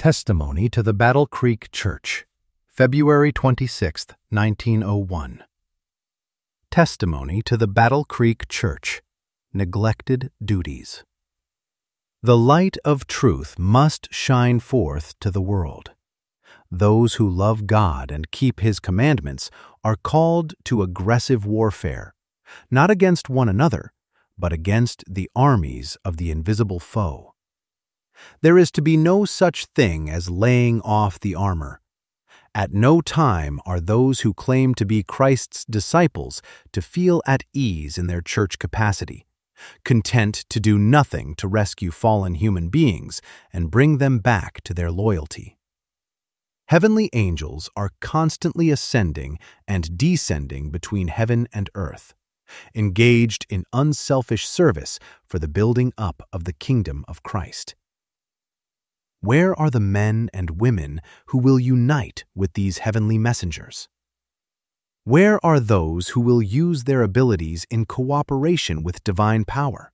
Testimony to the Battle Creek Church, February 26, 1901. Testimony to the Battle Creek Church, Neglected Duties. The light of truth must shine forth to the world. Those who love God and keep His commandments are called to aggressive warfare, not against one another, but against the armies of the invisible foe. There is to be no such thing as laying off the armor. At no time are those who claim to be Christ's disciples to feel at ease in their church capacity, content to do nothing to rescue fallen human beings and bring them back to their loyalty. Heavenly angels are constantly ascending and descending between heaven and earth, engaged in unselfish service for the building up of the kingdom of Christ. Where are the men and women who will unite with these heavenly messengers? Where are those who will use their abilities in cooperation with divine power?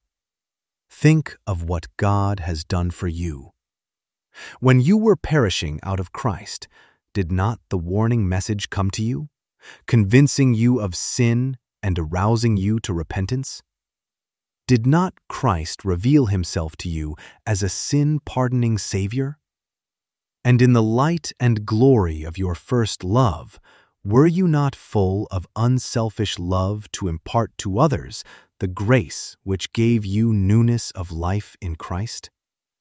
Think of what God has done for you. When you were perishing out of Christ, did not the warning message come to you, convincing you of sin and arousing you to repentance? Did not Christ reveal Himself to you as a sin-pardoning Savior? And in the light and glory of your first love, were you not full of unselfish love to impart to others the grace which gave you newness of life in Christ?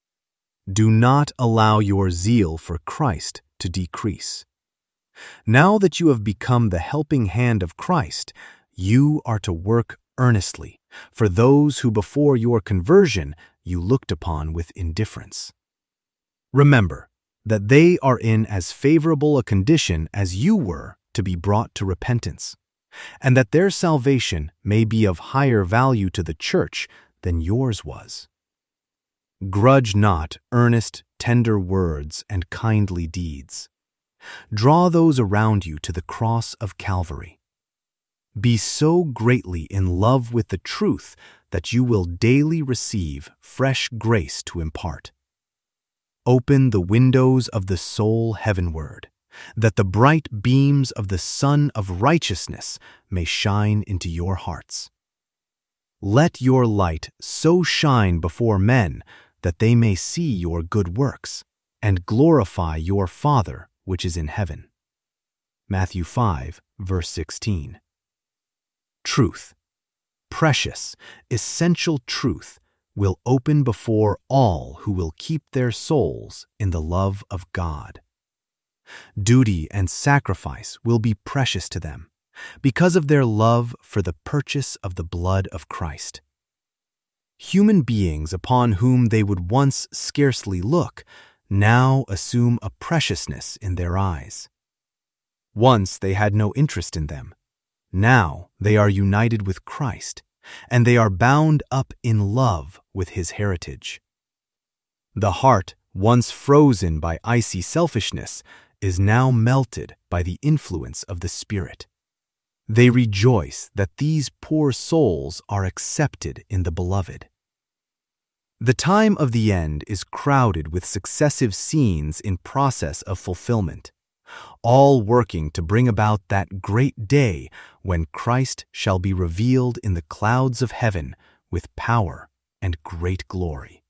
Do not allow your zeal for Christ to decrease. Now that you have become the helping hand of Christ, you are to work earnestly for those who before your conversion you looked upon with indifference. Remember that they are in as favorable a condition as you were to be brought to repentance, and that their salvation may be of higher value to the church than yours was. Grudge not earnest, tender words and kindly deeds. Draw those around you to the cross of Calvary. Be so greatly in love with the truth that you will daily receive fresh grace to impart. Open the windows of the soul heavenward, that the bright beams of the Sun of Righteousness may shine into your hearts. Let your light so shine before men that they may see your good works and glorify your Father which is in heaven. Matthew 5, verse 16. Truth, precious, essential truth, will open before all who will keep their souls in the love of God. Duty and sacrifice will be precious to them because of their love for the purchase of the blood of Christ. Human beings upon whom they would once scarcely look now assume a preciousness in their eyes. Once they had no interest in them. Now they are united with Christ, and they are bound up in love with His heritage. The heart, once frozen by icy selfishness, is now melted by the influence of the Spirit. They rejoice that these poor souls are accepted in the Beloved. The time of the end is crowded with successive scenes in process of fulfillment, all working to bring about that great day when Christ shall be revealed in the clouds of heaven with power and great glory.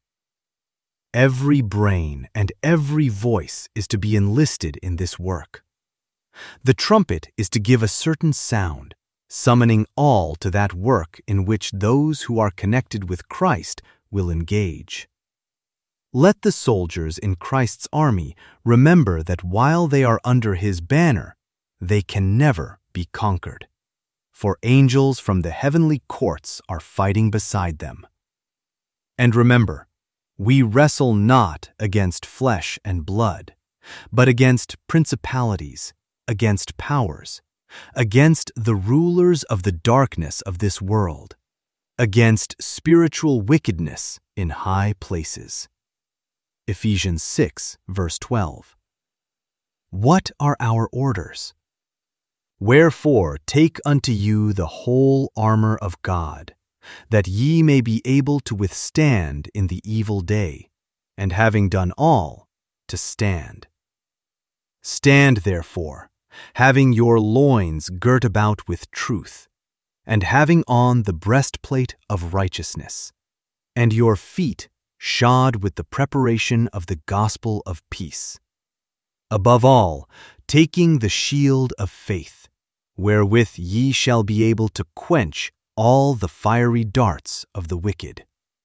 Every brain and every voice is to be enlisted in this work. The trumpet is to give a certain sound, summoning all to that work in which those who are connected with Christ will engage. Let the soldiers in Christ's army remember that while they are under His banner, they can never be conquered, for angels from the heavenly courts are fighting beside them. And remember, we wrestle not against flesh and blood, but against principalities, against powers, against the rulers of the darkness of this world, against spiritual wickedness in high places. Ephesians 6, verse 12. What are our orders? Wherefore take unto you the whole armor of God, that ye may be able to withstand in the evil day, and having done all, to stand. Stand, therefore, having your loins girt about with truth, and having on the breastplate of righteousness, and your feet shod with the preparation of the gospel of peace. Above all, taking the shield of faith, wherewith ye shall be able to quench all the fiery darts of the wicked.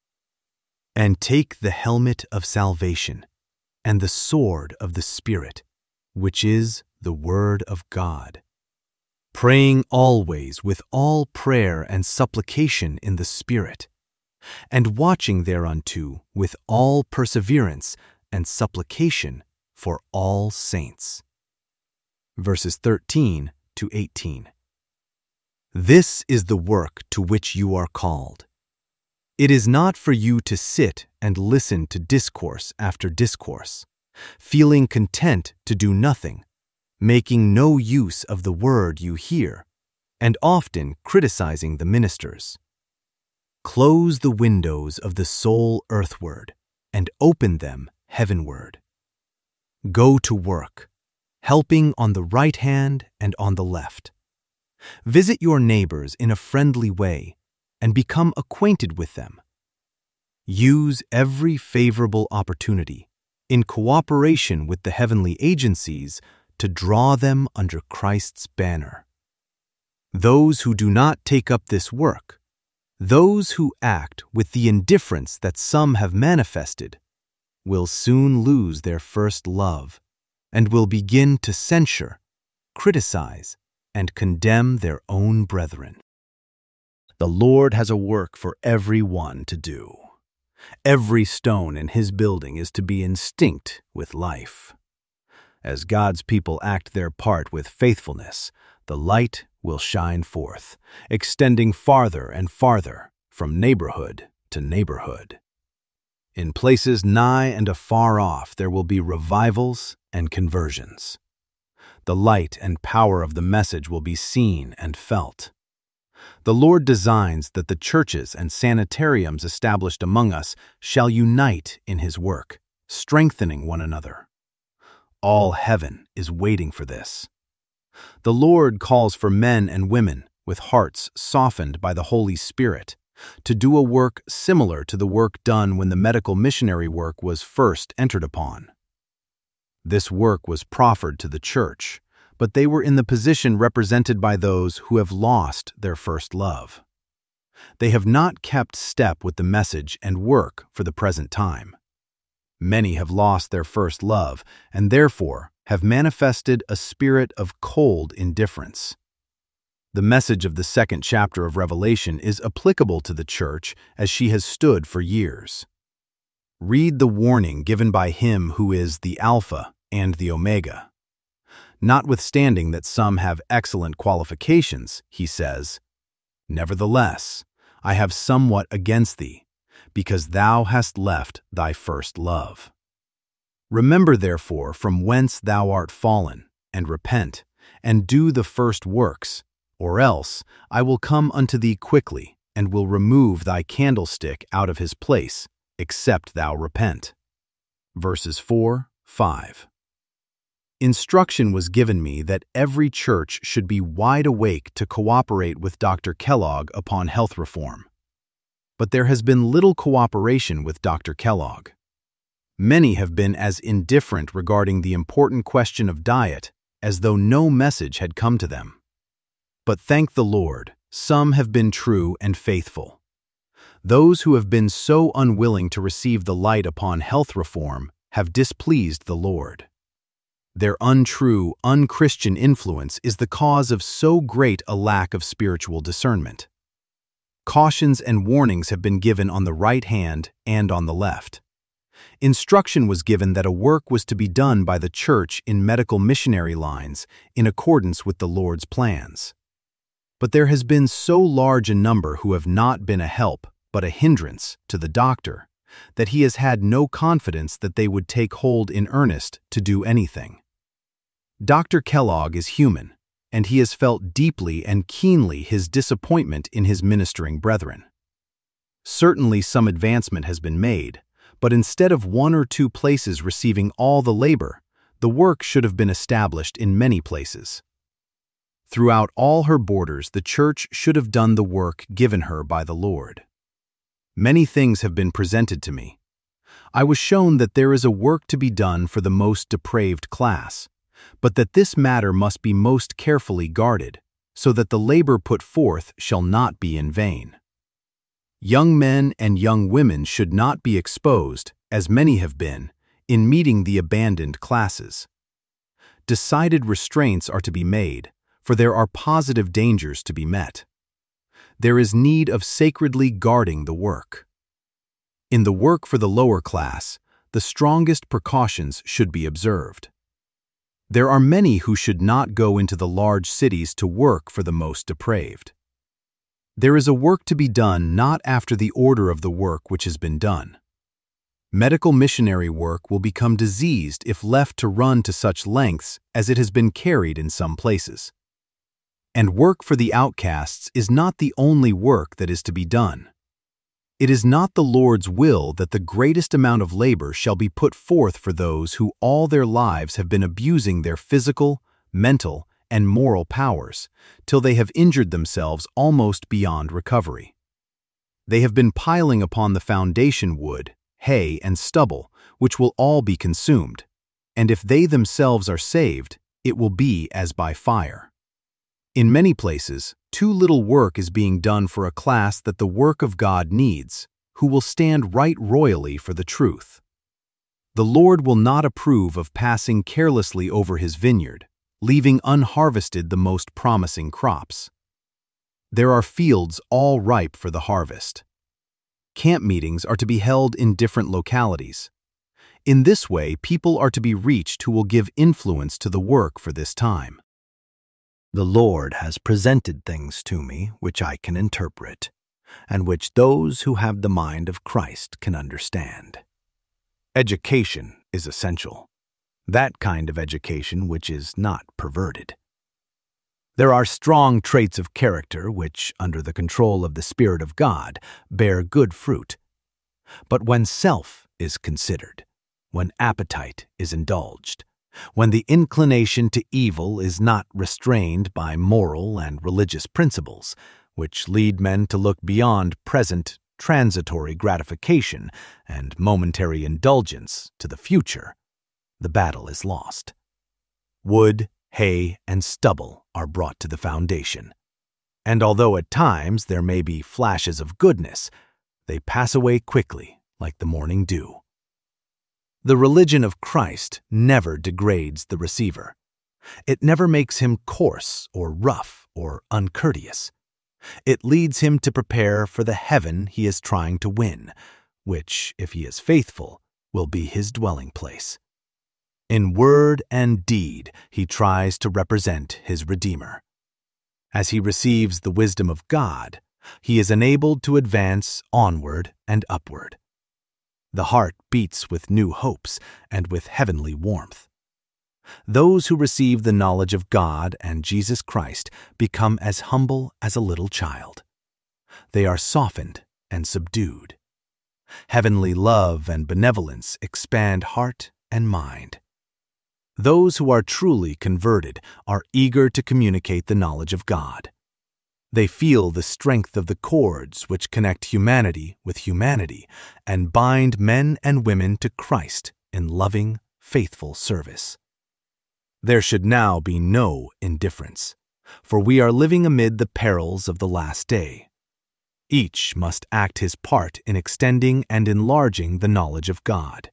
And take the helmet of salvation, and the sword of the Spirit, which is the word of God, praying always with all prayer and supplication in the Spirit, and watching thereunto with all perseverance and supplication for all saints. Verses 13 to 18. This is the work to which you are called. It is not for you to sit and listen to discourse after discourse, feeling content to do nothing, making no use of the word you hear, and often criticizing the ministers. Close the windows of the soul earthward, and open them heavenward. Go to work, helping on the right hand and on the left. Visit your neighbors in a friendly way, and become acquainted with them. Use every favorable opportunity, in cooperation with the heavenly agencies, to draw them under Christ's banner. Those who do not take up this work, those who act with the indifference that some have manifested, will soon lose their first love, and will begin to censure, criticize, and condemn their own brethren. The Lord has a work for every one to do. Every stone in His building is to be instinct with life. As God's people act their part with faithfulness, the light will shine forth, extending farther and farther from neighborhood to neighborhood. In places nigh and afar off there will be revivals and conversions. The light and power of the message will be seen and felt. The Lord designs that the churches and sanitariums established among us shall unite in His work, strengthening one another. All heaven is waiting for this. The Lord calls for men and women with hearts softened by the Holy Spirit to do a work similar to the work done when the medical missionary work was first entered upon. This work was proffered to the church, but they were in the position represented by those who have lost their first love. They have not kept step with the message and work for the present time. Many have lost their first love and therefore have manifested a spirit of cold indifference. The message of the second chapter of Revelation is applicable to the church as she has stood for years. Read the warning given by Him who is the Alpha and the Omega. Notwithstanding that some have excellent qualifications, He says, "Nevertheless, I have somewhat against thee, because thou hast left thy first love. Remember therefore from whence thou art fallen, and repent, and do the first works, or else I will come unto thee quickly, and will remove thy candlestick out of his place, except thou repent." Verses 4, 5. Instruction was given me that every church should be wide awake to cooperate with Dr. Kellogg upon health reform. But there has been little cooperation with Dr. Kellogg. Many have been as indifferent regarding the important question of diet as though no message had come to them. But thank the Lord, some have been true and faithful. Those who have been so unwilling to receive the light upon health reform have displeased the Lord. Their untrue, unchristian influence is the cause of so great a lack of spiritual discernment. Cautions and warnings have been given on the right hand and on the left. Instruction was given that a work was to be done by the church in medical missionary lines in accordance with the Lord's plans. But there has been so large a number who have not been a help but a hindrance to the doctor that he has had no confidence that they would take hold in earnest to do anything. Dr. Kellogg is human, and he has felt deeply and keenly his disappointment in his ministering brethren. Certainly some advancement has been made, but instead of one or two places receiving all the labor, the work should have been established in many places. Throughout all her borders, the church should have done the work given her by the Lord. Many things have been presented to me. I was shown that there is a work to be done for the most depraved class, but that this matter must be most carefully guarded, so that the labor put forth shall not be in vain. Young men and young women should not be exposed, as many have been, in meeting the abandoned classes. Decided restraints are to be made, for there are positive dangers to be met. There is need of sacredly guarding the work. In the work for the lower class, the strongest precautions should be observed. There are many who should not go into the large cities to work for the most depraved. There is a work to be done not after the order of the work which has been done. Medical missionary work will become diseased if left to run to such lengths as it has been carried in some places. And work for the outcasts is not the only work that is to be done. It is not the Lord's will that the greatest amount of labor shall be put forth for those who all their lives have been abusing their physical, mental, and moral powers, till they have injured themselves almost beyond recovery. They have been piling upon the foundation wood, hay, and stubble, which will all be consumed, and if they themselves are saved, it will be as by fire. In many places, too little work is being done for a class that the work of God needs, who will stand right royally for the truth. The Lord will not approve of passing carelessly over his vineyard, leaving unharvested the most promising crops. There are fields all ripe for the harvest. Camp meetings are to be held in different localities. In this way, people are to be reached who will give influence to the work for this time. The Lord has presented things to me which I can interpret, and which those who have the mind of Christ can understand. Education is essential, that kind of education which is not perverted. There are strong traits of character which, under the control of the Spirit of God, bear good fruit. But when self is considered, when appetite is indulged, when the inclination to evil is not restrained by moral and religious principles, which lead men to look beyond present transitory gratification and momentary indulgence to the future, the battle is lost. Wood, hay, and stubble are brought to the foundation, and although at times there may be flashes of goodness, they pass away quickly like the morning dew. The religion of Christ never degrades the receiver. It never makes him coarse or rough or uncourteous. It leads him to prepare for the heaven he is trying to win, which, if he is faithful, will be his dwelling place. In word and deed, he tries to represent his Redeemer. As he receives the wisdom of God, he is enabled to advance onward and upward. The heart beats with new hopes and with heavenly warmth. Those who receive the knowledge of God and Jesus Christ become as humble as a little child. They are softened and subdued. Heavenly love and benevolence expand heart and mind. Those who are truly converted are eager to communicate the knowledge of God. They feel the strength of the cords which connect humanity with humanity and bind men and women to Christ in loving, faithful service. There should now be no indifference, for we are living amid the perils of the last day. Each must act his part in extending and enlarging the knowledge of God.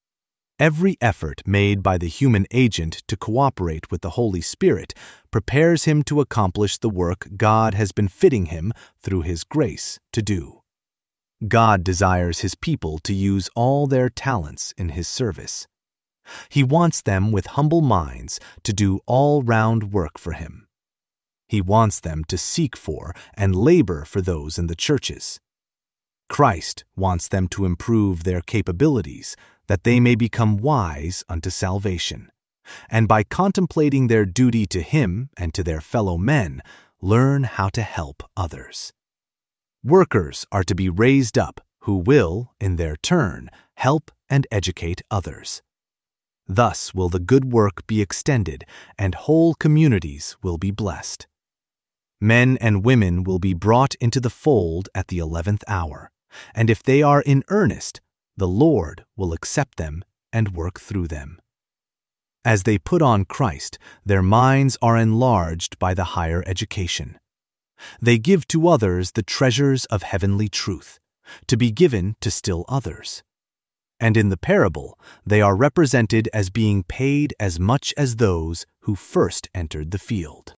Every effort made by the human agent to cooperate with the Holy Spirit prepares him to accomplish the work God has been fitting him through his grace to do. God desires his people to use all their talents in his service. He wants them with humble minds to do all-round work for him. He wants them to seek for and labor for those in the churches. Christ wants them to improve their capabilities, that they may become wise unto salvation, and by contemplating their duty to him and to their fellow men, learn how to help others. Workers are to be raised up who will, in their turn, help and educate others. Thus will the good work be extended, and whole communities will be blessed. Men and women will be brought into the fold at the 11th hour, and if they are in earnest, the Lord will accept them and work through them. As they put on Christ, their minds are enlarged by the higher education. They give to others the treasures of heavenly truth, to be given to still others. And in the parable, they are represented as being paid as much as those who first entered the field.